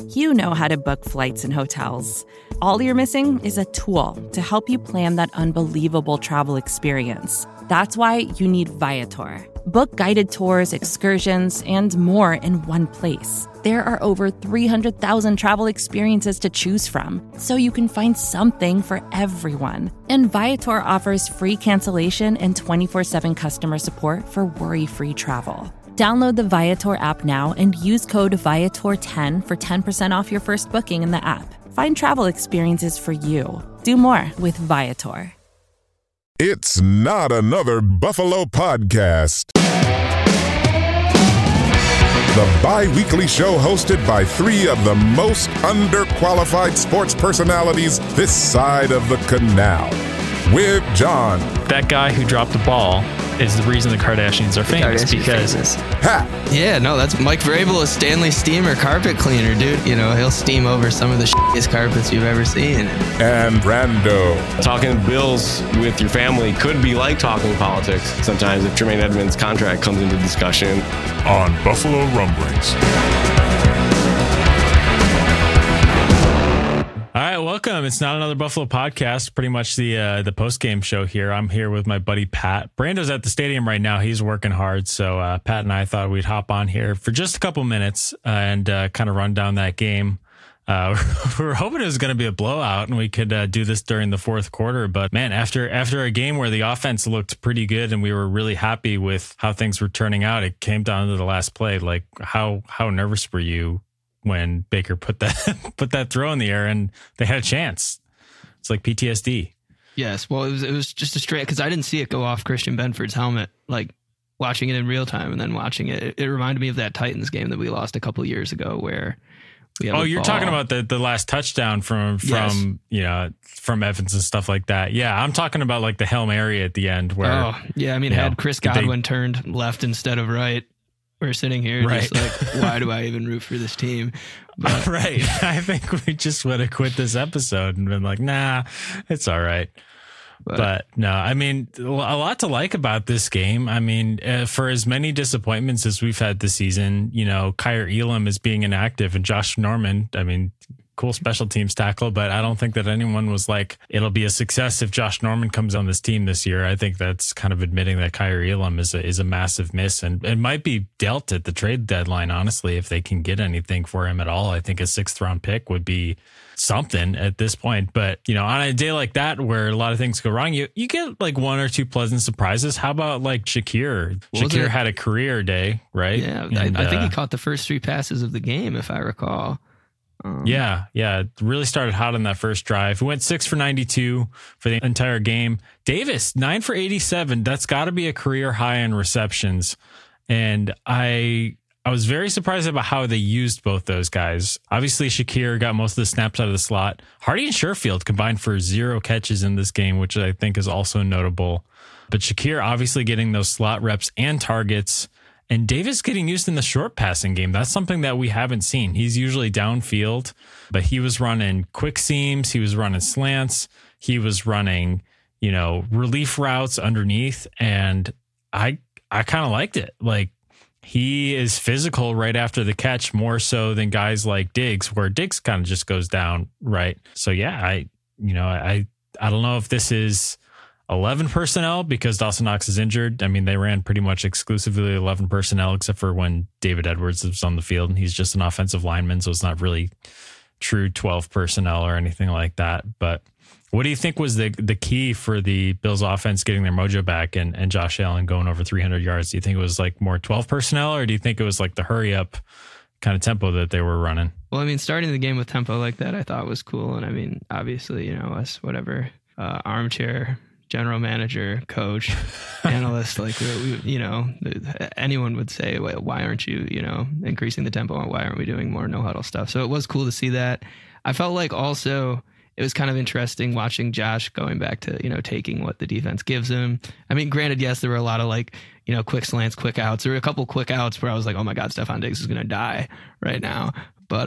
You know how to book flights and hotels. All you're missing is a tool to help you plan that unbelievable travel experience. That's why you need Viator. Book guided tours, excursions, and more in one place. There are over 300,000 travel experiences to choose from, so you can find something for everyone. And Viator offers free cancellation and 24/7 customer support for worry-free travel. Download the Viator app now and use code Viator10 for 10% off your first booking in the app. Find travel experiences for you. Do more with Viator. It's not another Buffalo podcast. The bi-weekly show hosted by three of the most underqualified sports personalities this side of the canal. With John. That guy who dropped the ball is the reason the Kardashians are famous because Pat. Yeah, no, that's Mike Vrabel, a Stanley Steamer carpet cleaner, dude. You know, he'll steam over some of the shittiest carpets you've ever seen. And Brando. Talking Bills with your family could be like talking politics sometimes if Tremaine Edmonds' contract comes into discussion. On Buffalo Rumblings. All right, welcome. It's not another Buffalo podcast. Pretty much the post-game show here. I'm here with my buddy Pat. Brando's at the stadium right now. He's working hard. So Pat and I thought we'd hop on here for just a couple minutes and kind of run down that game. We were hoping it was going to be a blowout and we could do this during the fourth quarter. But man, after a game where the offense looked pretty good and we were really happy with how things were turning out, it came down to the last play. Like how nervous were you when Baker put that throw in the air and they had a chance? It's like PTSD. Yes, well, it was just a straight, because I didn't see it go off Christian Benford's helmet, like watching it in real time and then watching it. It reminded me of that Titans game that we lost a couple of years ago where we had you're talking about the last touchdown from Evans and stuff like that. Yeah, I'm talking about like the Hail Mary at the end where. Oh, yeah, I mean, had Chris Godwin turned left instead of right, we're sitting here just like, why do I even root for this team? But, right. I think we just would have quit this episode and been like, nah, it's all right. But no, I mean, a lot to like about this game. I mean, for as many disappointments as we've had this season, you know, Kyer Elam is being inactive and Josh Norman, I mean, cool special teams tackle, but I don't think that anyone was like, it'll be a success if Josh Norman comes on this team this year. I think that's kind of admitting that Kyer Elam is a massive miss, and it might be dealt at the trade deadline, honestly, if they can get anything for him at all. I think a 6th round pick would be something at this point. But, you know, on a day like that where a lot of things go wrong, you get like one or two pleasant surprises. How about like Shakir? Shakir had a career day, right? Yeah, and I think he caught the first 3 passes of the game, if I recall. Yeah. It really started hot on that first drive. We went 6 for 92 for the entire game. Davis, 9 for 87. That's got to be a career high in receptions. And I was very surprised about how they used both those guys. Obviously, Shakir got most of the snaps out of the slot. Hardy and Sherfield combined for 0 catches in this game, which I think is also notable. But Shakir obviously getting those slot reps and targets. And Davis getting used in the short passing game. That's something that we haven't seen. He's usually downfield, but he was running quick seams. He was running slants. He was running, you know, relief routes underneath. And I kind of liked it. Like, he is physical right after the catch more so than guys like Diggs, where Diggs kind of just goes down, right? So, yeah, I don't know if this is 11 personnel because Dawson Knox is injured. I mean, they ran pretty much exclusively 11 personnel except for when David Edwards was on the field, and he's just an offensive lineman, so it's not really true 12 personnel or anything like that. But what do you think was the key for the Bills offense getting their mojo back and Josh Allen going over 300 yards? Do you think it was like more 12 personnel, or do you think it was like the hurry up kind of tempo that they were running? Well, I mean, starting the game with tempo like that, I thought was cool. And I mean, obviously, you know, us, whatever, armchair general manager, coach, analyst, like, we, you know, anyone would say, why aren't you, you know, increasing the tempo, and why aren't we doing more no huddle stuff? So it was cool to see that. I felt like also it was kind of interesting watching Josh going back to, you know, taking what the defense gives him. I mean, granted, yes, there were a lot of like, you know, quick slants, quick outs. There were a couple quick outs where I was like, oh my God, Stephon Diggs is going to die right now. But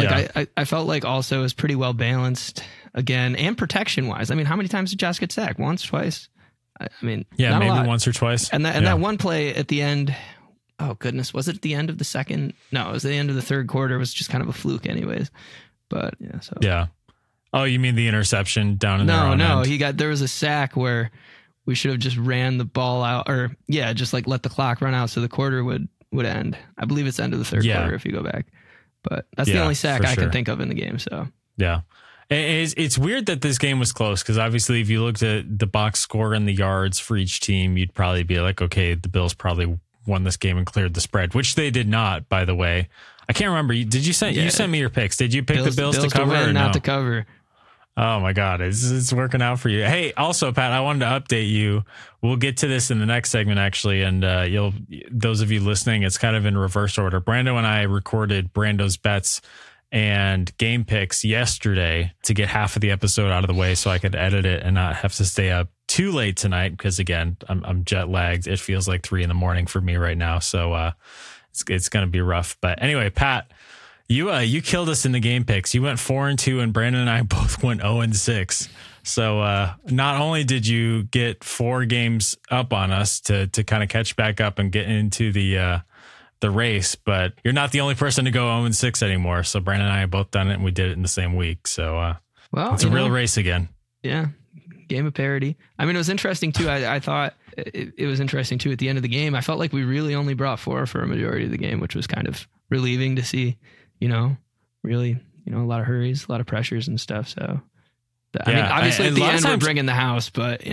I felt like also it was pretty well balanced again, and protection wise. I mean, how many times did Josh get sacked? Once, twice? I mean, yeah, maybe once or twice. And that one play at the end, oh goodness, was it at the end of the second? No, it was the end of the third quarter. It was just kind of a fluke anyways. But yeah, so. Yeah. Oh, you mean the interception down in their own end? There was a sack where we should have just ran the ball out, or just like let the clock run out so the quarter would end. I believe it's end of the third quarter if you go back. But that's the only sack I can think of in the game. So yeah. It's weird that this game was close because obviously if you looked at the box score and the yards for each team, you'd probably be like, okay, the Bills probably won this game and cleared the spread, which they did not, by the way. I can't remember. Did you send? You sent me your picks. Did you pick the Bills to cover or not to cover? Oh my God, it's working out for you. Hey, also Pat, I wanted to update you. We'll get to this in the next segment actually, and those of you listening, it's kind of in reverse order. Brando and I recorded Brando's bets and game picks yesterday to get half of the episode out of the way so I could edit it and not have to stay up too late tonight because again, I'm jet lagged. It feels like 3 a.m. for me right now, so it's going to be rough. But anyway, Pat, you killed us in the game picks. You went 4-2, and Brandon and I both went 0-6. So not only did you get 4 games up on us to kind of catch back up and get into the race, but you're not the only person to go 0-6 anymore. So Brandon and I have both done it, and we did it in the same week. So it's a real race again. Yeah. Game of parity. I mean, it was interesting too. I thought it was interesting too at the end of the game. I felt like we really only brought 4 for a majority of the game, which was kind of relieving to see, really, a lot of hurries, a lot of pressures and stuff. So I mean, obviously at the end we're bringing the house, but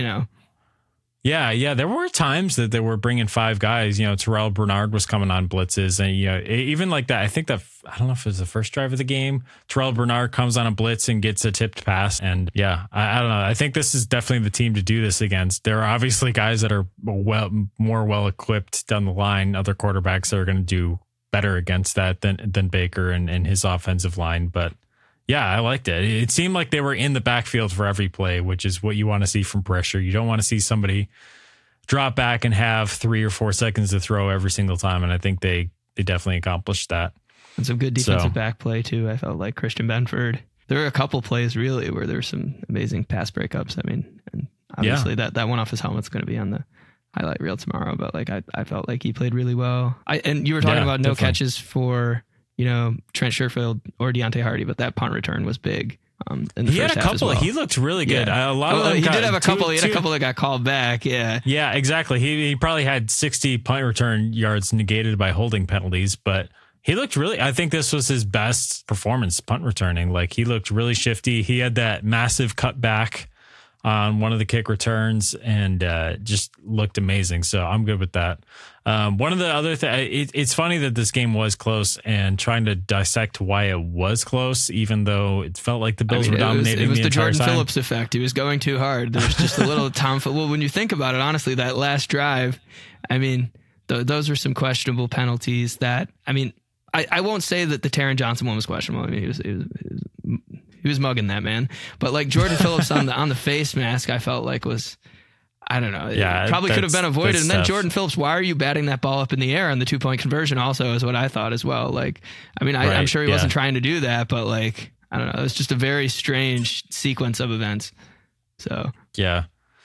Yeah, there were times that they were bringing 5 guys. Terrell Bernard was coming on blitzes, and even like that. I think that I don't know if it was the first drive of the game. Terrell Bernard comes on a blitz and gets a tipped pass, and I don't know. I think this is definitely the team to do this against. There are obviously guys that are more well equipped down the line. Other quarterbacks that are going to do better against that than Baker and his offensive line, but. Yeah, I liked it. It seemed like they were in the backfield for every play, which is what you want to see from pressure. You don't want to see somebody drop back and have 3 or 4 seconds to throw every single time. And I think they definitely accomplished that. And some good defensive back play, too. I felt like Christian Benford. There were a couple plays, really, where there were some amazing pass breakups. I mean, and obviously that one off his helmet's going to be on the highlight reel tomorrow. But like I felt like he played really well. And you were talking about no catches for... Trent Sherfield or Deontay Hardy, but that punt return was big. In the he first had a half couple. as well. He looked really good. Yeah. A lot of them he did have a couple. He had a couple that got called back. Yeah. Yeah, exactly. He probably had 60 punt return yards negated by holding penalties, but he looked really. I think this was his best performance punt returning. Like he looked really shifty. He had that massive cutback on one of the kick returns and just looked amazing. So I'm good with that. One of the other things, it's funny that this game was close, and trying to dissect why it was close, even though it felt like the Bills were dominating. It was the Jordan Phillips effect. He was going too hard. There was just a little well, when you think about it, honestly, that last drive, I mean, those were some questionable penalties that, I mean, I won't say that the Taron Johnson one was questionable. I mean, he was mugging that man, but like Jordan Phillips on the face mask, I felt like was, I don't know. Yeah, it probably could have been avoided. And then Jordan Phillips, why are you batting that ball up in the air on the 2-point conversion? Also, is what I thought as well. Like, I mean, I'm sure he wasn't trying to do that, but like, I don't know. It was just a very strange sequence of events. So yeah.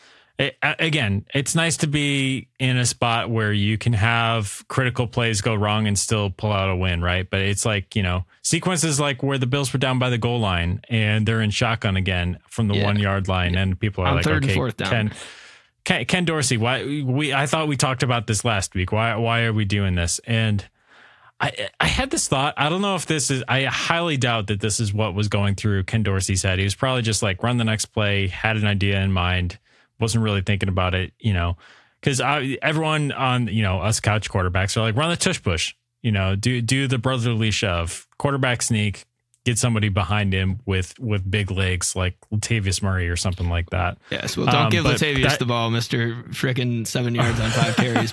Again, it's nice to be in a spot where you can have critical plays go wrong and still pull out a win, right? But it's like, sequences like where the Bills were down by the goal line and they're in shotgun again from the 1 yard line, and people are like, 3rd and 4th down. Ken Dorsey, I thought we talked about this last week. Why are we doing this? And I had this thought. I don't know if this is. I highly doubt that this is what was going through Ken Dorsey's head. He was probably just like, run the next play, had an idea in mind, wasn't really thinking about it, because everyone on, us couch quarterbacks are like, run the tush push, do the brotherly shove, quarterback sneak, get somebody behind him with big legs like Latavius Murray or something like that. Yes, well, don't give Latavius the ball, Mr. Frickin' 7 yards on 5 carries,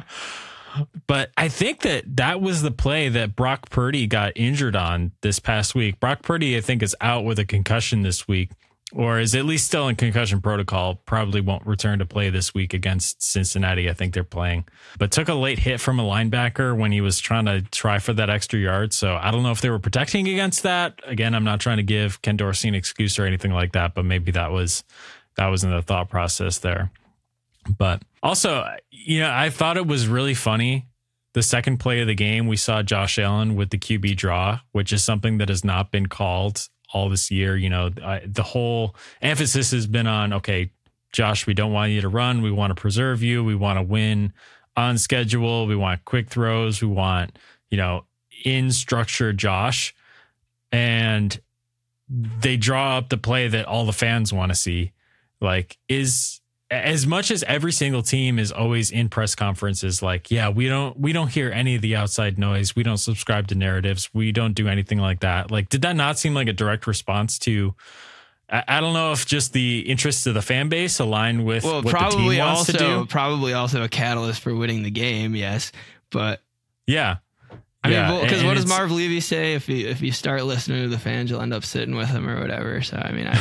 But I think that was the play that Brock Purdy got injured on this past week. Brock Purdy, I think, is out with a concussion this week, or is at least still in concussion protocol. Probably won't return to play this week against Cincinnati. I think they're playing, but took a late hit from a linebacker when he was trying to try for that extra yard. So I don't know if they were protecting against that. Again, I'm not trying to give Ken Dorsey an excuse or anything like that, but maybe that was in the thought process there. But also, I thought it was really funny the second play of the game, we saw Josh Allen with the QB draw, which is something that has not been called all this year. You know, the whole emphasis has been on, okay, Josh, we don't want you to run. We want to preserve you. We want to win on schedule. We want quick throws. We want, you know, in structure Josh. And they draw up the play that all the fans want to see. Like, is as much as every single team is always in press conferences, like, yeah, we don't hear any of the outside noise. We don't subscribe to narratives. We don't do anything like that. Like, did that not seem like a direct response to, I don't know if just the interests of the fan base align with what the team wants to do. Probably also a catalyst for winning the game, yes. But yeah. I mean, because what does Marv Levy say? If you start listening to the fans, you'll end up sitting with them or whatever. So I mean,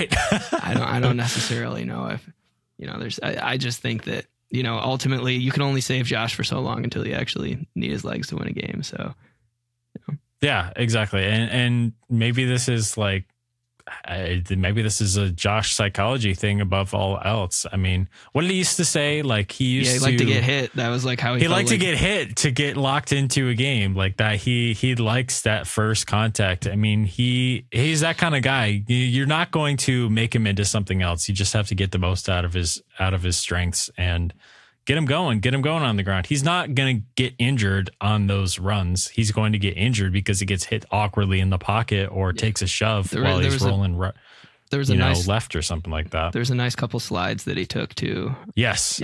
I don't necessarily know if, you know, I just think that, you know, ultimately you can only save Josh for so long until you actually need his legs to win a game. So you know. Yeah, exactly. And maybe this is like, maybe this is a Josh psychology thing above all else. I mean, what did he used to say? Like, he liked to get hit. That was like how he liked to get hit, to get locked into a game like that. He likes that first contact. I mean, he's that kind of guy. You're not going to make him into something else. You just have to get the most out of his strengths and get him going on the ground. He's not going to get injured on those runs. He's going to get injured because he gets hit awkwardly in the pocket or takes a shove while he's rolling left or something like that. There's a nice couple slides that he took too. Yes.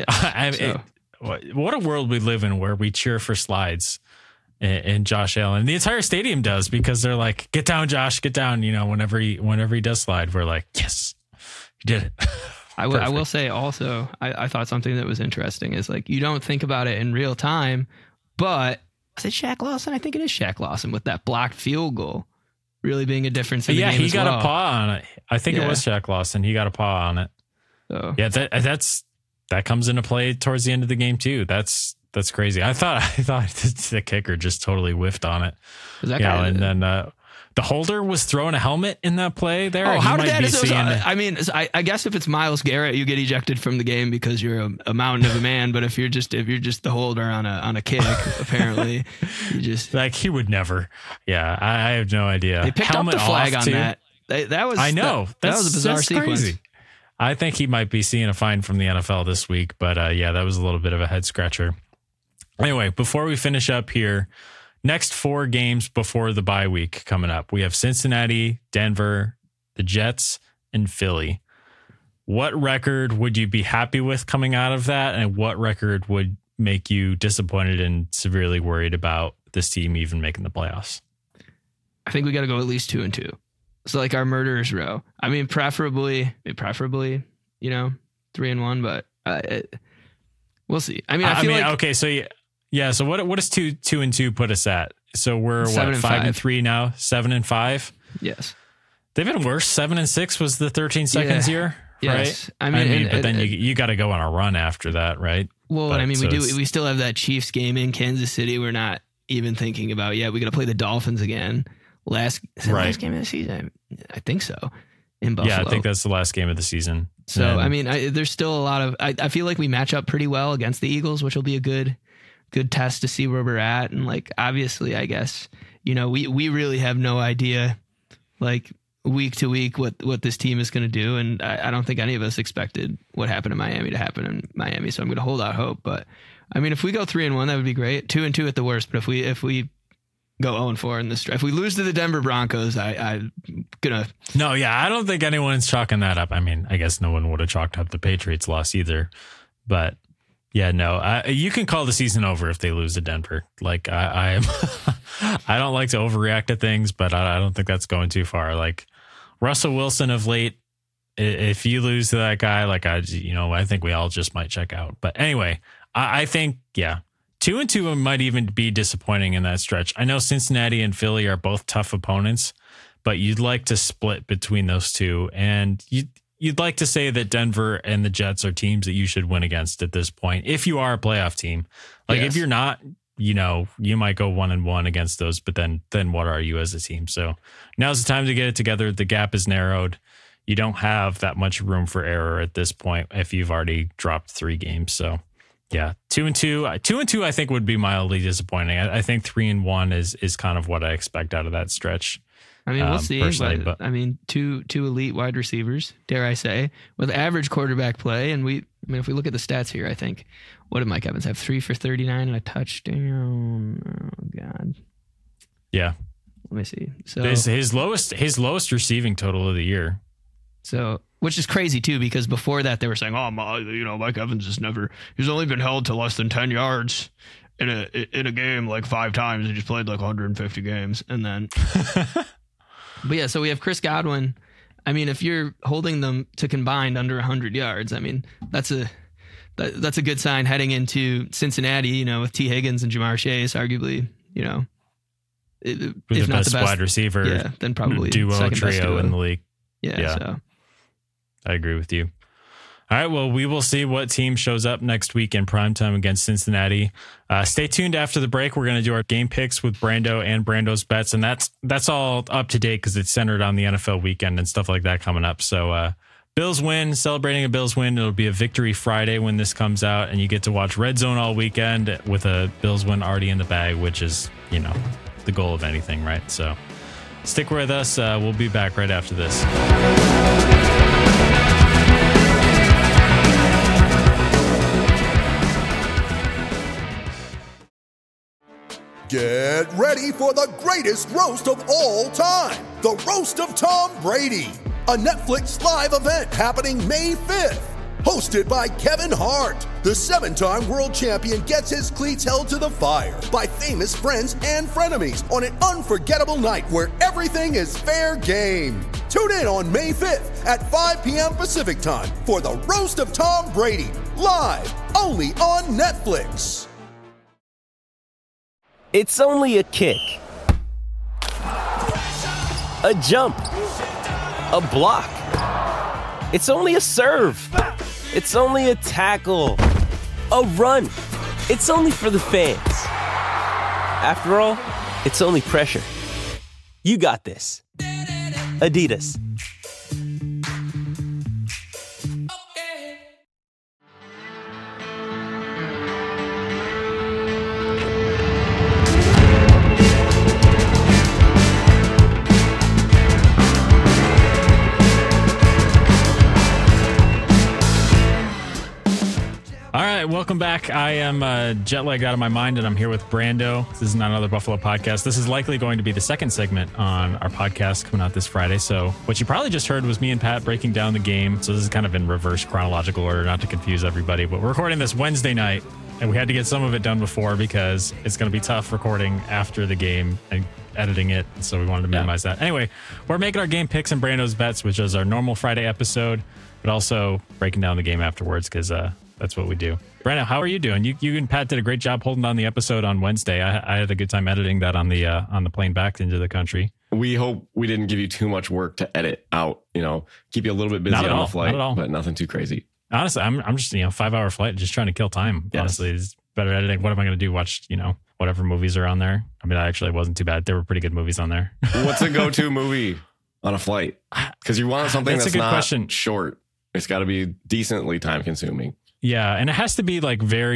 What a world we live in where we cheer for slides and Josh Allen. The entire stadium does, because they're like, get down, Josh, get down. You know, whenever he does slide, we're like, yes, he did it. I will say also, I thought something that was interesting is, like, you don't think about it in real time, but is it Shaq Lawson? I think it is Shaq Lawson with that blocked field goal really being a difference in the game. Yeah, he got a paw on it. I think it was Shaq Lawson. He got a paw on it. So yeah, that comes into play towards the end of the game too. That's crazy. I thought the kicker just totally whiffed on it. And then the holder was throwing a helmet in that play there. Oh, how did that? I mean, I guess if it's Myles Garrett, you get ejected from the game because you're a mountain of a man. But if you're just the holder on a kick, apparently, you just like, he would never. Yeah, I have no idea. They picked up the flag on that. That was, I know, that was a bizarre sequence. Crazy. I think he might be seeing a fine from the NFL this week. But that was a little bit of a head scratcher. Anyway, before we finish up here, next 4 games before the bye week coming up, we have Cincinnati, Denver, the Jets, and Philly. What record would you be happy with coming out of that? And what record would make you disappointed and severely worried about this team even making the playoffs? I think we got to go at least 2-2. So like our murderer's row. I mean, preferably, 3-1, but we'll see. I mean, I feel like, okay. So yeah. So what does 2-2 put us at? So we're 5-3 now, 7-5. Yes. They've been worse. 7-6 was the 13 seconds year, yes. Right? I mean, but then you got to go on a run after that, right? Well, but, we still have that Chiefs game in Kansas City. We're not even thinking about, we got to play the Dolphins again. Last game of the season, I think so. In Buffalo. Yeah, I think that's the last game of the season. So, I mean, there's still a lot of, I feel like we match up pretty well against the Eagles, which will be a good test to see where we're at. And like, obviously, I guess, we really have no idea, like, week to week what this team is going to do. And I don't think any of us expected what happened in Miami to happen in Miami. So I'm going to hold out hope. But I mean, if we go 3-1, that would be great. 2-2 at the worst. But if we go 0-4 in this stretch, if we lose to the Denver Broncos, I'm gonna. No, yeah, I don't think anyone's chalking that up. I mean, I guess no one would have chalked up the Patriots loss either. But yeah, no, you can call the season over if they lose to Denver. Like I don't like to overreact to things, but I don't think that's going too far. Like Russell Wilson of late, if you lose to that guy, like I think we all just might check out. But anyway, I think 2-2 might even be disappointing in that stretch. I know Cincinnati and Philly are both tough opponents, but you'd like to split between those two, and you'd like to say that Denver and the Jets are teams that you should win against at this point. If you are a playoff team, like if you're not, you might go 1-1 against those, but then what are you as a team? So now's the time to get it together. The gap is narrowed. You don't have that much room for error at this point if you've already dropped 3 games. So Yeah, 2-2. 2-2, I think would be mildly disappointing. I think 3-1 is kind of what I expect out of that stretch. I mean, we'll see. But I mean, two elite wide receivers, dare I say, with average quarterback play. And if we look at the stats here, I think, what did Mike Evans have? 3 for 39 and a touchdown. Oh God. Yeah. Let me see. So his lowest receiving total of the year. So, which is crazy too, because before that they were saying, Mike Evans he's only been held to less than 10 yards in a game like 5 times. He just played like 150 games. And then, but yeah, so we have Chris Godwin. I mean, if you're holding them to combined under 100 yards, I mean, that's a good sign heading into Cincinnati, with T. Higgins and Jamar Chase, arguably, if not the best wide receiver, then probably duo trio in the league. Yeah. So I agree with you. All right. Well, we will see what team shows up next week in primetime against Cincinnati. Stay tuned after the break. We're going to do our game picks with Brando and Brando's bets. And that's all up to date because it's centered on the NFL weekend and stuff like that coming up. So Bills win, celebrating a Bills win. It'll be a Victory Friday when this comes out. And you get to watch Red Zone all weekend with a Bills win already in the bag, which is, the goal of anything, right? So stick with us. We'll be back right after this. Get ready for the greatest roast of all time, the Roast of Tom Brady, a Netflix live event happening May 5th. Hosted by Kevin Hart, the 7-time world champion gets his cleats held to the fire by famous friends and frenemies on an unforgettable night where everything is fair game. Tune in on May 5th at 5 p.m. Pacific time for the Roast of Tom Brady, live only on Netflix. It's only a kick, a jump, a block. It's only a serve. It's only a tackle, a run. It's only for the fans. After all, it's only pressure. You got this. Adidas. All right, welcome back. I am jet lagged out of my mind, and I'm here with Brando. This is not another Buffalo podcast. This is likely going to be the second segment on our podcast coming out this Friday. So what you probably just heard was me and Pat breaking down the game. So this is kind of in reverse chronological order, not to confuse everybody. But we're recording this Wednesday night, and we had to get some of it done before because it's going to be tough recording after the game and editing it. So we wanted to minimize that. Anyway, we're making our game picks and Brando's bets, which is our normal Friday episode, but also breaking down the game afterwards because that's what we do. Brando, how are you doing? You and Pat did a great job holding on the episode on Wednesday. I had a good time editing that on the plane back into the country. We hope we didn't give you too much work to edit out, keep you a little bit busy on the flight, but nothing too crazy. Honestly, I'm just, 5-hour flight, just trying to kill time. Yes. Honestly, it's better editing. What am I going to do? Watch, whatever movies are on there. I mean, it wasn't too bad. There were pretty good movies on there. What's a go-to movie on a flight? Because you want something that's not short. It's got to be decently time consuming. Yeah, and it has to be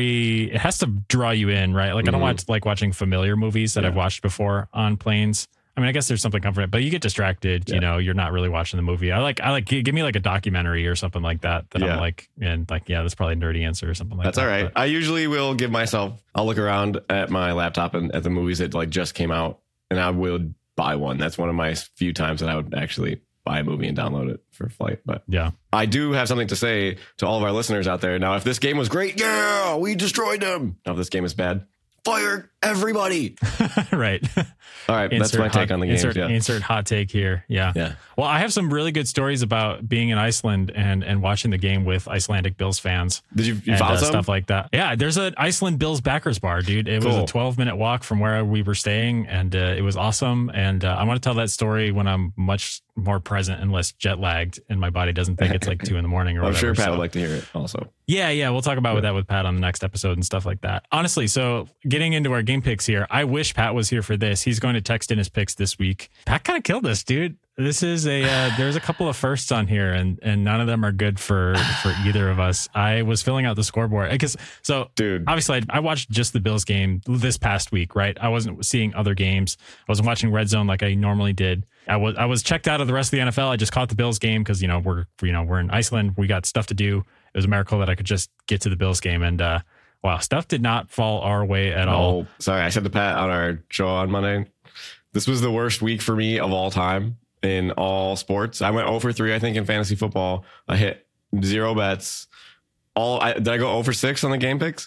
it has to draw you in, right? Like I don't like watching familiar movies that I've watched before on planes. I mean, I guess there's something comforting, but you get distracted, you're not really watching the movie. I like give me like a documentary or something like that I'm like, and like, that's probably a nerdy answer or something like that. That's all right. But I usually will I'll look around at my laptop and at the movies that like just came out, and I will buy one. That's one of my few times that I would actually buy a movie and download it for flight. But I do have something to say to all of our listeners out there. Now, if this game was great, we destroyed them. Now, if this game is bad, fire everybody. Right. All right. That's my take on the game. Insert hot take here. Yeah. Well, I have some really good stories about being in Iceland and watching the game with Icelandic Bills fans. Did you follow stuff like that? Yeah. There's an Iceland Bills backers bar, dude. It was a 12-minute walk from where we were staying, and it was awesome. And I want to tell that story when I'm much more present and less jet lagged, and my body doesn't think it's like 2 a.m. or whatever. I'm sure Pat would like to hear it also. Yeah. We'll talk about that with Pat on the next episode and stuff like that. Honestly, so getting into our game picks here, I wish Pat was here for this. He's going to text in his picks this week. Pat kind of killed us, dude. This is there's a couple of firsts on here, and none of them are good for either of us. I was filling out the scoreboard because dude, obviously I watched just the Bills game this past week, right? I wasn't seeing other games. I wasn't watching Red Zone like I normally did. I was checked out of the rest of the NFL. I just caught the Bills game because we're in Iceland. We got stuff to do. It was a miracle that I could just get to the Bills game, and wow, stuff did not fall our way at all. Sorry, I said to Pat on our show on Monday, this was the worst week for me of all time in all sports. I went 0 for 3, I think, in fantasy football. I hit 0 bets. Did I go 0 for 6 on the game picks?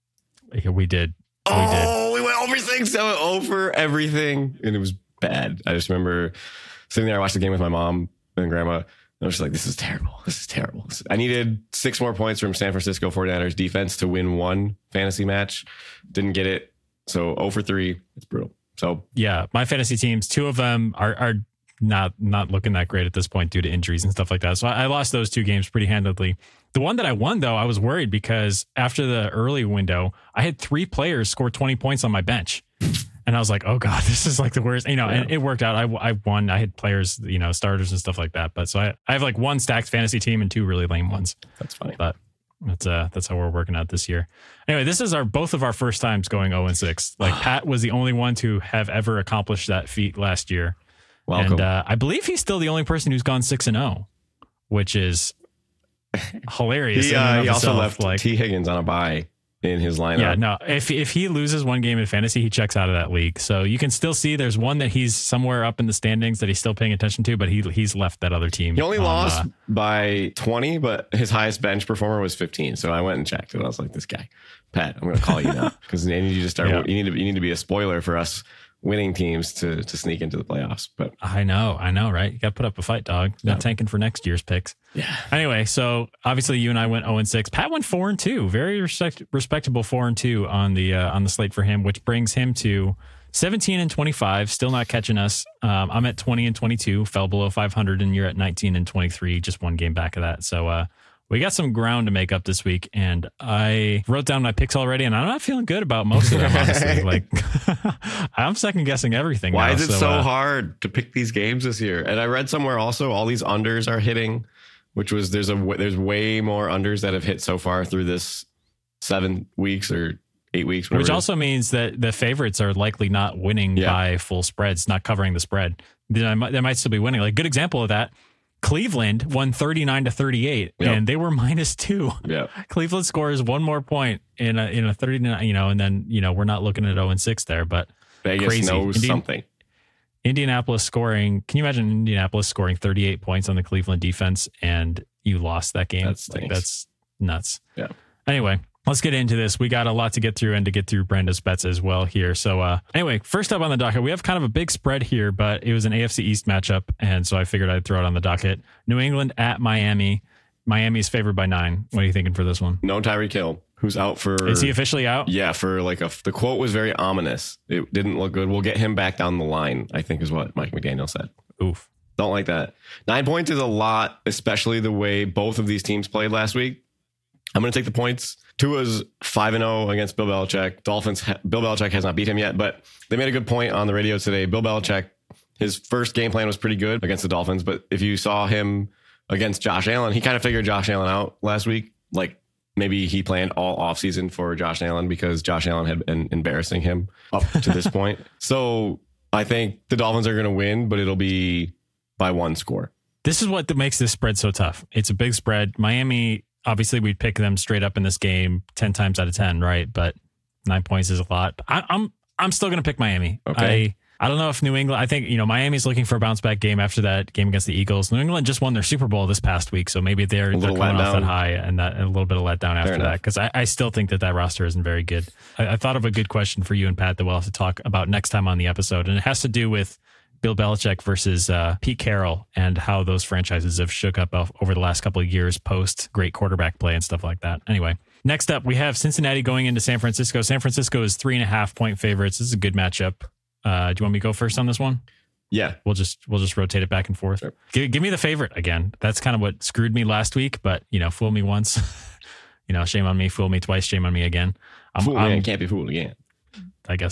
Yeah, we did. We went 0 for 6. I went 0 for everything, and it was bad. I just remember sitting there. I watched the game with my mom and grandma. And I was just like, this is terrible. This is terrible. I needed 6 more points from San Francisco 49ers defense to win one fantasy match. Didn't get it. So 0 for 3. It's brutal. So yeah, my fantasy teams, 2 of them are not looking that great at this point due to injuries and stuff like that. So I lost those 2 games pretty handedly. The one that I won, though, I was worried because after the early window, I had 3 players score 20 points on my bench. And I was like, oh, God, this is like the worst, and it worked out. I won. I had players, starters and stuff like that. But so I have like 1 stacked fantasy team and 2 really lame ones. That's funny. But that's how we're working out this year. Anyway, this is both of our first times going 0-6. Like Pat was the only one to have ever accomplished that feat last year. Welcome. And I believe he's still the only person who's gone 6-0, which is hilarious. He also left T. Higgins on a bye in his lineup. Yeah, no. If he loses one game in fantasy, he checks out of that league. So you can still see there's one that he's somewhere up in the standings that he's still paying attention to, but he's left that other team. He only lost by 20, but his highest bench performer was 15. So I went and checked, and I was like, "This guy, Pat, I'm going to call you now because I need you to start. Yeah. You need to be a spoiler for us winning teams to sneak into the playoffs." But I know, right? You got to put up a fight, dog. Not tanking for next year's picks. Yeah. Anyway, so obviously you and I went 0-6. Pat went 4-2. Very respectable 4-2 on the slate for him, which brings him to 17-25. Still not catching us. I'm at 20-22. Fell below 500, and you're at 19-23. Just one game back of that. So we got some ground to make up this week, and I wrote down my picks already, and I'm not feeling good about most of them, honestly. Like, I'm second guessing everything. Why is it so hard to pick these games this year? And I read somewhere also all these unders are hitting, which was there's way more unders that have hit so far through this 7 weeks or 8 weeks. Which also means that the favorites are likely not winning by full spreads, not covering the spread. They might still be winning. Like, good example of that. Cleveland won 39-38, and they were -2. Yeah, Cleveland scores 1 more point in a 39, and then we're not looking at 0-6 there, but Vegas crazy. knows something. Indianapolis scoring. Can you imagine Indianapolis scoring 38 points on the Cleveland defense and you lost that game? That's nuts. Yeah. Anyway, let's get into this. We got a lot to get through and to get through Brenda's bets as well here. So anyway, first up on the docket, we have kind of a big spread here, but it was an AFC East matchup. And so I figured I'd throw it on the docket. New England at Miami. Miami is favored by 9. What are you thinking for this one? No Tyreek Hill, who's out for... Is he officially out? Yeah, for the quote was very ominous. It didn't look good. We'll get him back down the line, I think is what Mike McDaniel said. Oof. Don't like that. 9 points is a lot, especially the way both of these teams played last week. I'm going to take the points. Tua's 5-0 against Bill Belichick. Bill Belichick has not beat him yet, but they made a good point on the radio today. Bill Belichick, his first game plan was pretty good against the Dolphins, but if you saw him against Josh Allen, he kind of figured Josh Allen out last week. Like, maybe he planned all offseason for Josh Allen because Josh Allen had been embarrassing him up to this point. So I think the Dolphins are going to win, but it'll be by 1 score. This is what makes this spread so tough. It's a big spread. Miami, obviously, we'd pick them straight up in this game 10 times out of 10, right? But 9 points is a lot. I'm still going to pick Miami. Okay. I don't know if New England, I think, Miami's looking for a bounce back game after that game against the Eagles. New England just won their Super Bowl this past week, so maybe they're coming off that high and a little bit of letdown after that, because I still think that roster isn't very good. I thought of a good question for you and Pat that we'll have to talk about next time on the episode, and it has to do with Bill Belichick versus Pete Carroll and how those franchises have shook up over the last couple of years post great quarterback play and stuff like that. Anyway, next up, we have Cincinnati going into San Francisco. San Francisco is 3.5 point favorites. This is a good matchup. Do you want me to go first on this one? Yeah. We'll just rotate it back and forth. Sure. Give me the favorite again. That's kind of what screwed me last week, but fool me once. Shame on me. Fool me twice. Shame on me again. Fool man can't be fooled again. I guess so.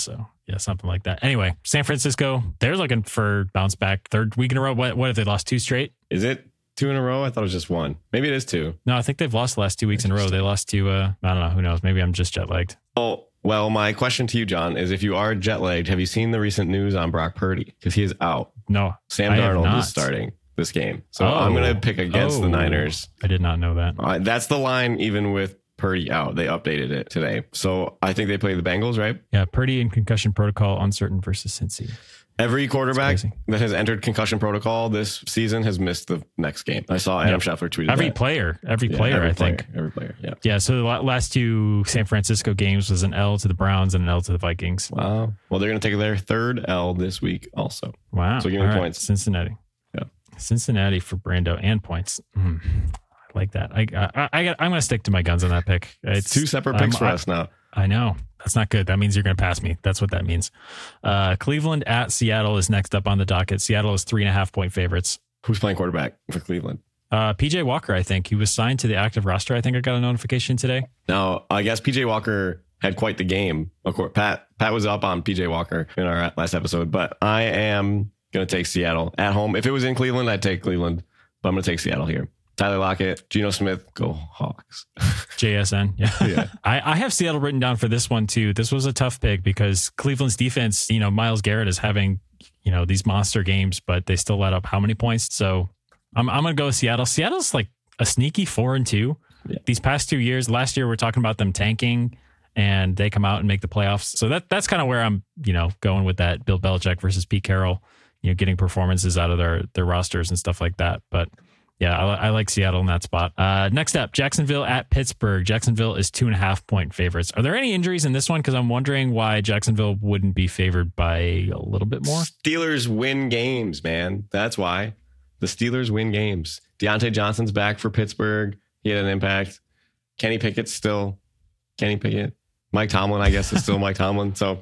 Yeah, something like that. Anyway, San Francisco, they're looking for bounce back. Third week in a row. What if they lost 2 straight? Is it 2 in a row? I thought it was just 1. Maybe it is 2. No, I think they've lost the last 2 weeks in a row. They lost to, I don't know. Who knows? Maybe I'm just jet lagged. Oh, well, my question to you, John, is if you are jet lagged, have you seen the recent news on Brock Purdy? Because he is out. No. Sam Darnold is starting this game. So I'm going to pick against the Niners. I did not know that. That's the line even with Purdy out. They updated it today. So I think they play the Bengals, right? Yeah, Purdy in concussion protocol, uncertain versus Cincy. Every quarterback that has entered concussion protocol this season has missed the next game. I saw Adam Scheffler tweeted every that. player, I think. Every player, yeah. Yeah, so the last 2 San Francisco games was an L to the Browns and an L to the Vikings. Wow. Well, they're going to take their 3rd L this week also. Wow. So give me points. Cincinnati. Yeah. Cincinnati for Brando and points. I like that. I'm going to stick to my guns on that pick. It's 2 separate picks for us now. I know. That's not good. That means you're going to pass me. That's what that means. Cleveland at Seattle is next up on the docket. Seattle is 3.5 point favorites. Who's playing quarterback for Cleveland? PJ Walker, I think. He was signed to the active roster. I think I got a notification today. Now, I guess PJ Walker had quite the game. Of course, Pat was up on PJ Walker in our last episode, but I am going to take Seattle at home. If it was in Cleveland, I'd take Cleveland, but I'm going to take Seattle here. Tyler Lockett, Geno Smith, go Hawks. JSN. Yeah. I have Seattle written down for this one too. This was a tough pick because Cleveland's defense, Myles Garrett is having, these monster games, but they still let up how many points? So I'm going to go with Seattle. Seattle's like a sneaky 4-2. Yeah. These past 2 years, last year, we're talking about them tanking and they come out and make the playoffs. So that's kind of where I'm, going with that Bill Belichick versus Pete Carroll, getting performances out of their rosters and stuff like that. But yeah, I like Seattle in that spot. Next up, Jacksonville at Pittsburgh. Jacksonville is 2.5 point favorites. Are there any injuries in this one? Because I'm wondering why Jacksonville wouldn't be favored by a little bit more. Steelers win games, man. That's why. The Steelers win games. Deontay Johnson's back for Pittsburgh. He had an impact. Kenny Pickett's still Kenny Pickett. Mike Tomlin, I guess, is still Mike Tomlin. So,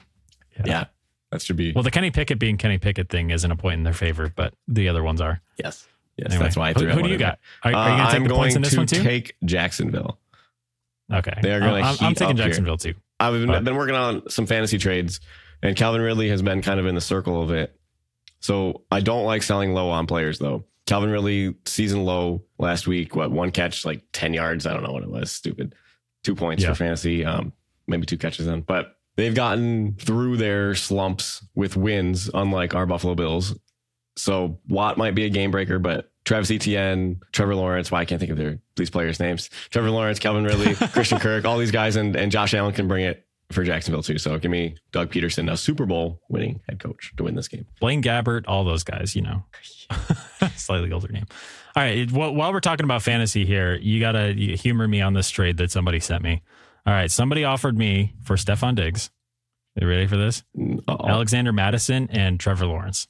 yeah, that should be. Well, the Kenny Pickett being Kenny Pickett thing isn't a point in their favor, but the other ones are. Yes, anyway, that's why I threw Who do you got? Are you going to take the points in this one too? I'm going to take Jacksonville. Okay. They are going to heat I'm taking up Jacksonville here. too. I've been working on some fantasy trades, and Calvin Ridley has been kind of in the circle of it. So I don't like selling low on players, though. Calvin Ridley, season low last week. One catch, like 10 yards. I don't know what it was. Stupid. 2 points for fantasy. Maybe 2 catches in. But they've gotten through their slumps with wins, unlike our Buffalo Bills. So Watt might be a game breaker, but Travis Etienne, Trevor Lawrence, I can't think of these players' names. Trevor Lawrence, Calvin Ridley, Christian Kirk, all these guys, and Josh Allen can bring it for Jacksonville too. So give me Doug Peterson, a Super Bowl winning head coach, to win this game. Blaine Gabbert, all those guys, slightly older name. All right. While we're talking about fantasy here, you got to humor me on this trade that somebody sent me. All right. Somebody offered me for Stephon Diggs. Are you ready for this? Uh-oh. Alexander Mattison and Trevor Lawrence.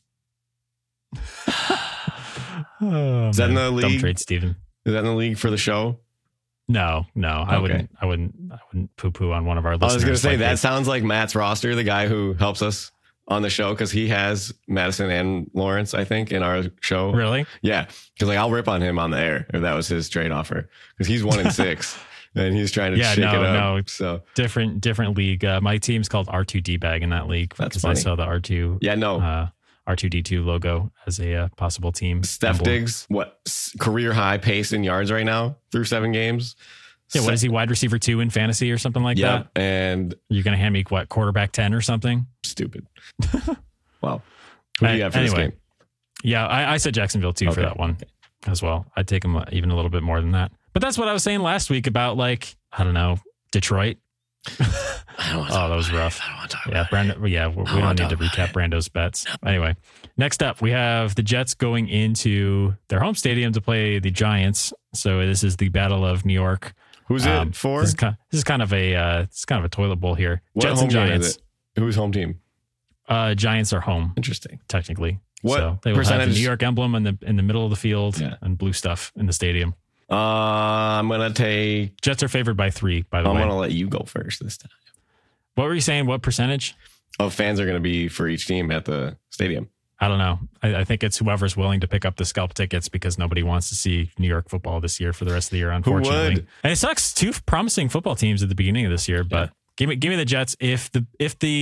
Is that in the league? Dumb trade, Steven. Is that in the league for the show? No. Okay. I wouldn't poo-poo on one of our listeners. I was going to say, that sounds like Matt's roster, the guy who helps us on the show, because he has Madison and Lawrence, I think, in our show. Really? Yeah. Because I'll rip on him on the air if that was his trade offer, because he's 1-6 and he's trying to shake it up. No, so different league. My team's called R2D Bag in that league. That's because funny. I saw the R2. Yeah, no. R2D2 logo as a possible team. Steph Diggs, career high pace in yards right now through 7 games. Yeah, what is he, wide receiver 2 in fantasy or something like that? Yeah, and you're going to hand me quarterback 10 or something? Stupid. Wow. Who do you have for this game? Yeah, I said Jacksonville too for that one as well. I'd take them even a little bit more than that. But that's what I was saying last week about, Detroit. That was rough. I don't want to talk about it. We don't need to recap Brando's bets. No. Anyway, next up, we have the Jets going into their home stadium to play the Giants. So this is the Battle of New York. Who's it for? This is kind of a toilet bowl here. What Jets and Giants. Who's home team? Giants are home. Interesting. Technically. What so they will percentage? Have the New York emblem in the middle of the field and blue stuff in the stadium. I'm going to take... Jets are favored by 3, by the way. I'm going to let you go first this time. What were you saying? What percentage of fans are going to be for each team at the stadium? I don't know. I think it's whoever's willing to pick up the scalp tickets, because nobody wants to see New York football this year for the rest of the year, unfortunately. Who would? And it sucks. 2 promising football teams at the beginning of this year, but give me the Jets. If the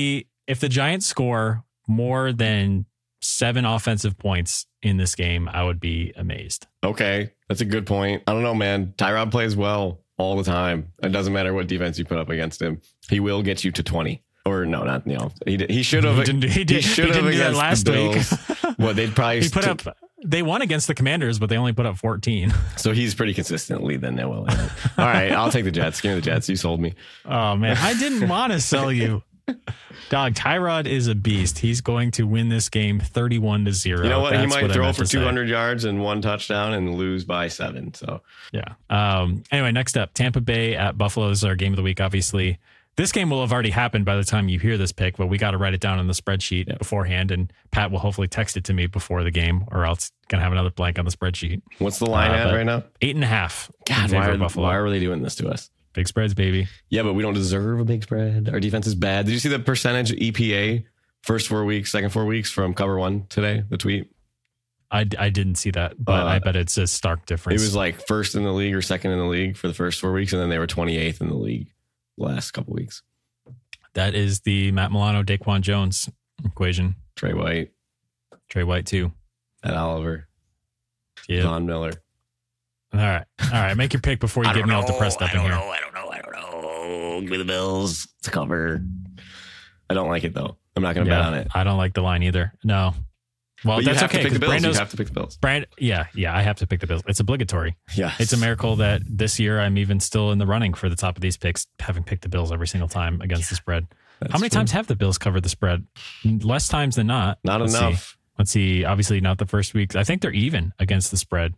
If the Giants score more than 7 offensive points in this game, I would be amazed. Okay, that's a good point. I don't know, man. Tyrod plays well all the time. It doesn't matter what defense you put up against him. He will get you to 20. Or no, not he should have. He should have against last the Bills. Well, they'd probably put up. They won against the Commanders, but they only put up 14. So he's pretty consistently then. All right, I'll take the Jets. Give me the Jets. You sold me. Oh man, I didn't want to sell you. Dog, Tyrod is a beast. He's going to win this game 31-0. You know what? He might throw for 200 yards and 1 touchdown and lose by 7. So yeah. Anyway, next up, Tampa Bay at Buffalo is our game of the week. Obviously, this game will have already happened by the time you hear this pick, but we got to write it down on the spreadsheet beforehand, and Pat will hopefully text it to me before the game, or else gonna have another blank on the spreadsheet. What's the line at right now? 8.5. God, why are they doing this to us? Big spreads, baby. Yeah, but we don't deserve a big spread. Our defense is bad. Did you see the percentage EPA first 4 weeks, second 4 weeks from Cover One today? The tweet. I didn't see that, but I bet it's a stark difference. It was like first in the league or second in the league for the first 4 weeks, and then they were 28th in the league last couple weeks. That is the Matt Milano, Daquan Jones equation. Trey White too. Ed Oliver. Yeah. Von Miller. All right. Make your pick before you get me all depressed up in here. I don't know. Give me the Bills to cover. I don't like it though. I'm not going to bet on it. I don't like the line either. No. Well, but that's okay. You have to pick the Bills. Yeah, I have to pick the Bills. It's obligatory. Yeah, it's a miracle that this year I'm even still in the running for the top of these picks, having picked the Bills every single time against the spread. How many times have the Bills covered the spread? Less times than not. Not enough. Let's see. Obviously, not the first weeks. I think they're even against the spread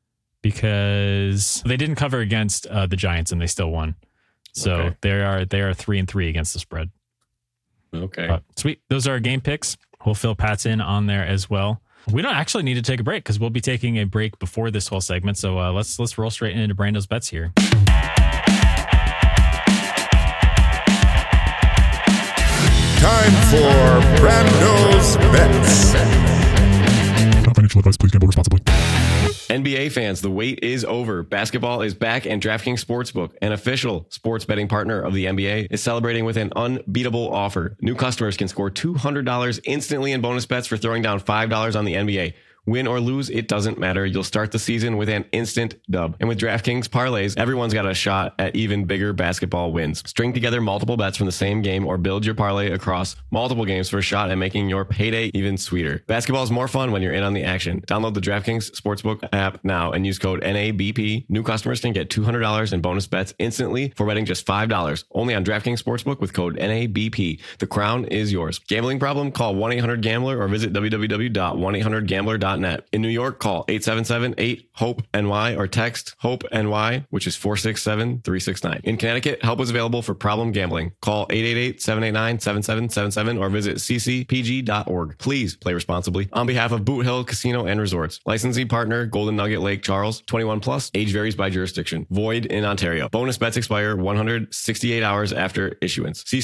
because they didn't cover against the Giants and they still won. So they are 3-3 against the spread. Okay, sweet. Those are our game picks. We'll fill Pat's in on there as well. We don't actually need to take a break because we'll be taking a break before this whole segment. So let's roll straight into Brando's bets here. Time for Brando's bets. Not financial advice. Please gamble responsibly. NBA fans, the wait is over. Basketball is back, and DraftKings Sportsbook, an official sports betting partner of the NBA, is celebrating with an unbeatable offer. New customers can score $200 instantly in bonus bets for throwing down $5 on the NBA. Win or lose, it doesn't matter. You'll start the season with an instant dub. And with DraftKings parlays, everyone's got a shot at even bigger basketball wins. String together multiple bets from the same game or build your parlay across multiple games for a shot at making your payday even sweeter. Basketball is more fun when you're in on the action. Download the DraftKings Sportsbook app now and use code NABP. New customers can get $200 in bonus bets instantly for betting just $5. Only on DraftKings Sportsbook with code NABP. The crown is yours. Gambling problem? Call 1-800-GAMBLER or visit www.1800gambler.net. In New York, call 877-8-HOPE-NY or text HOPE-NY, which is 467-369. In Connecticut, help is available for problem gambling. Call 888-789-7777 or visit ccpg.org. Please play responsibly. On behalf of Boot Hill Casino and Resorts, licensee partner Golden Nugget Lake Charles, 21 plus, age varies by jurisdiction. Void in Ontario. Bonus bets expire 168 hours after issuance. See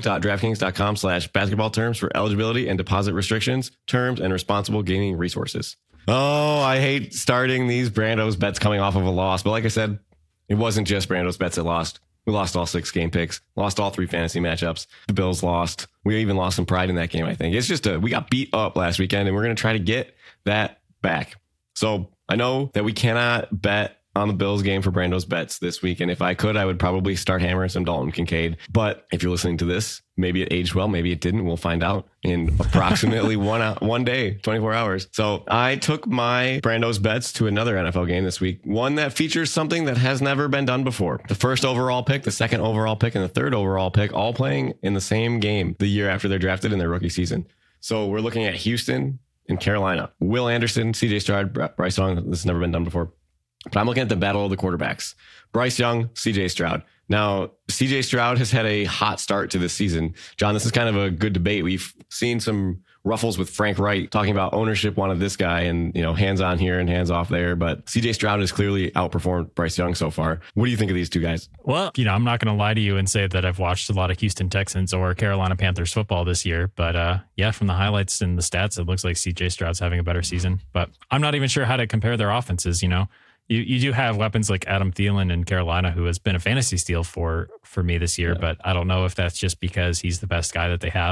sportsbook.draftkings.com/basketball terms for eligibility and deposit restrictions, terms, and responsible gaming resources. Oh, I hate starting these Brando's bets coming off of a loss. But like I said, it wasn't just Brando's bets that lost. We lost all 6 game picks, lost all 3 fantasy matchups. The Bills lost. We even lost some pride in that game, I think. It's just we got beat up last weekend, and we're going to try to get that back. So I know that we cannot bet on the Bills game for Brando's bets this week. And if I could, I would probably start hammering some Dalton Kincaid. But if you're listening to this, maybe it aged well, maybe it didn't. We'll find out in approximately one day, 24 hours. So I took my Brando's bets to another NFL game this week. One that features something that has never been done before. The first overall pick, the second overall pick, and the third overall pick all playing in the same game the year after they're drafted in their rookie season. So we're looking at Houston and Carolina. Will Anderson, CJ Stroud, Bryce Young. This has never been done before. But I'm looking at the battle of the quarterbacks. Bryce Young, CJ Stroud. Now, CJ Stroud has had a hot start to this season. John, this is kind of a good debate. We've seen some ruffles with Frank Wright talking about ownership wanted this guy and, hands on here and hands off there. But CJ Stroud has clearly outperformed Bryce Young so far. What do you think of these two guys? Well, I'm not going to lie to you and say that I've watched a lot of Houston Texans or Carolina Panthers football this year. But from the highlights and the stats, it looks like CJ Stroud's having a better season. But I'm not even sure how to compare their offenses, You do have weapons like Adam Thielen in Carolina, who has been a fantasy steal for me this year, but I don't know if that's just because he's the best guy that they have.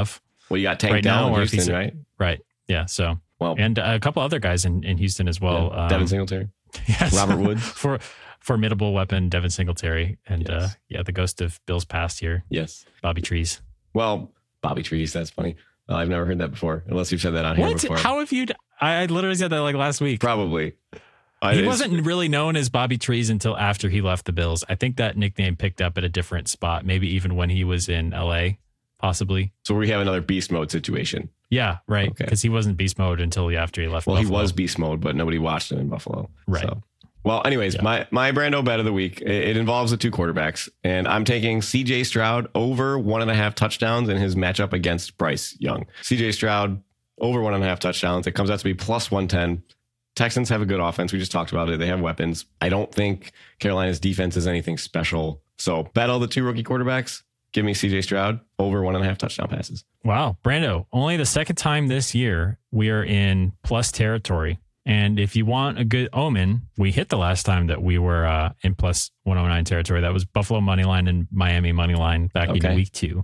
Well, you got Tank right Dell now, in or if Houston, he's right? Right. Yeah. So, Well, and a couple other guys in Houston as well. yeah. Devin Singletary. Yes. Robert Woods. Formidable weapon, Devin Singletary. And Yes. the ghost of Bill's past here, Yes. Bobby Trees. Well, Bobby Trees. That's funny. I've never heard that before, unless you've said that on here before. How have you? I literally said that like last week. Probably. He wasn't really known as Bobby Trees until after he left the Bills. I think that nickname picked up at a different spot, maybe even when he was in LA, possibly. So we have another beast mode situation. Yeah, right. Okay. Because he wasn't beast mode until after he left. Well, Buffalo. he was beast mode, but nobody watched him in Buffalo. Right. So. Well, anyways, Yeah. my Brando bet of the week, it involves the two quarterbacks, and I'm taking CJ Stroud over 1.5 touchdowns in his matchup against Bryce Young. CJ Stroud over 1.5 touchdowns. It comes out to be plus 110. Texans have a good offense. We just talked about it. They have weapons. I don't think Carolina's defense is anything special. So bet all the two rookie quarterbacks. Give me CJ Stroud over 1.5 touchdown passes. Wow. Brando, only the second time this year we are in plus territory. And if you want a good omen, we hit the last time that we were in plus 109 territory. That was Buffalo money line and Miami money line back in week 2.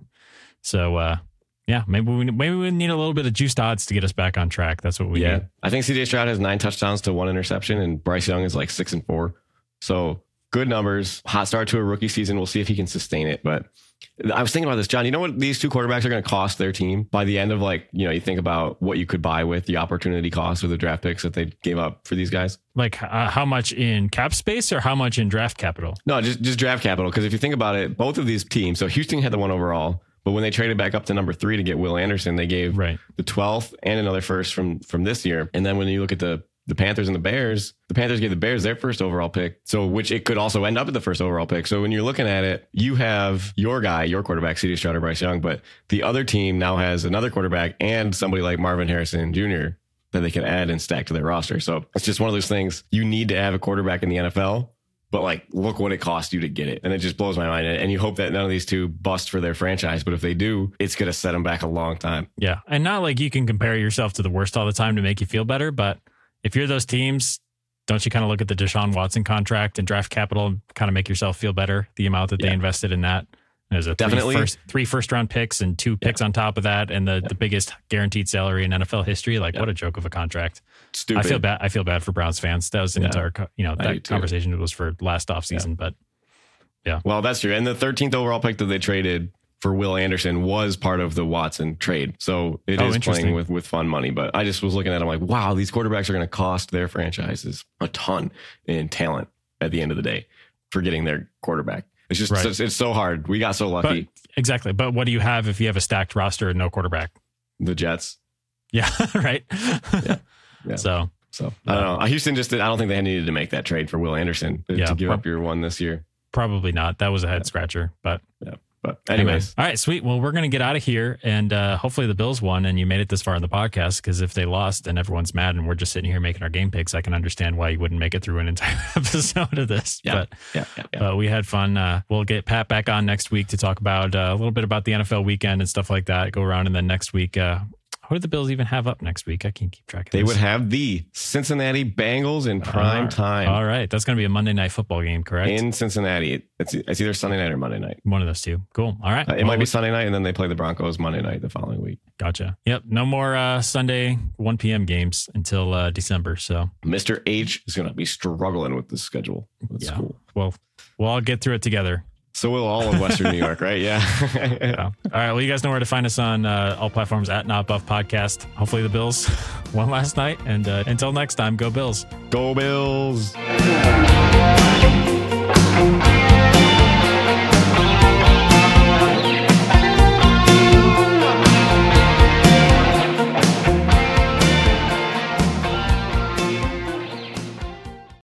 So, yeah, maybe we need a little bit of juiced odds to get us back on track. That's what we need. I think CJ Stroud has 9 touchdowns to 1 interception, and Bryce Young is like 6-4. So good numbers. Hot start to a rookie season. We'll see if he can sustain it. But I was thinking about this, John. You know what these two quarterbacks are going to cost their team by the end of, like, you think about what you could buy with the opportunity cost of the draft picks that they gave up for these guys. Like how much in cap space or how much in draft capital? No, just draft capital. Because if you think about it, both of these teams. So Houston had the 1 overall. But when they traded back up to number 3 to get Will Anderson, they gave the 12th and another first from this year. And then when you look at the Panthers and the Bears gave the Bears their first overall pick. So which it could also end up at the first overall pick. So when you're looking at it, you have your quarterback, CJ Stroud or Bryce Young, but the other team now has another quarterback and somebody like Marvin Harrison Jr. that they can add and stack to their roster. So it's just one of those things. You need to have a quarterback in the NFL. But like, look what it cost you to get it. And it just blows my mind. And you hope that none of these two bust for their franchise. But if they do, it's going to set them back a long time. Yeah. And not like you can compare yourself to the worst all the time to make you feel better. But if you're those teams, don't you kind of look at the Deshaun Watson contract and draft capital and kind of make yourself feel better? The amount that they invested in that. There's a three first round picks and 2 picks on top of that. And the biggest guaranteed salary in NFL history. Like, what a joke of a contract. Stupid. I feel bad for Browns fans. That was an entire, that conversation was for last offseason, but yeah. Well, that's true. And the 13th overall pick that they traded for Will Anderson was part of the Watson trade. So it is playing with fun money. But I just was looking at it, I'm like, wow, these quarterbacks are going to cost their franchises a ton in talent at the end of the day for getting their quarterback. It's just, it's so hard. We got so lucky. Exactly. But what do you have if you have a stacked roster and no quarterback? The Jets. Yeah. Right. Yeah. So I don't know. Houston I don't think they needed to make that trade for Will Anderson to give up your one this year. Probably not. That was a head scratcher, but But anyways. All right, sweet. Well, we're going to get out of here, and hopefully the Bills won and you made it this far in the podcast, because if they lost and everyone's mad and we're just sitting here making our game picks, I can understand why you wouldn't make it through an entire episode of this. But we had fun. We'll get Pat back on next week to talk about a little bit about the NFL weekend and stuff like that. Go around, and then next week, what do the Bills even have up next week? I can't keep track of They this. would have the Cincinnati Bengals in prime time. All right. That's going to be a Monday Night Football game, correct? In Cincinnati. It's either Sunday night or Monday night. One of those two. Cool. All right. It might be Sunday night, and then they play the Broncos Monday night the following week. Gotcha. Yep. No more Sunday 1 p.m. games until December. So Mr. H is going to be struggling with the schedule. That's cool. Well, we'll all get through it together. So will all of Western New York, right? Yeah. All right. Well, you guys know where to find us on all platforms at Not Buff Podcast. Hopefully the Bills won last night. And until next time, go Bills. Go Bills.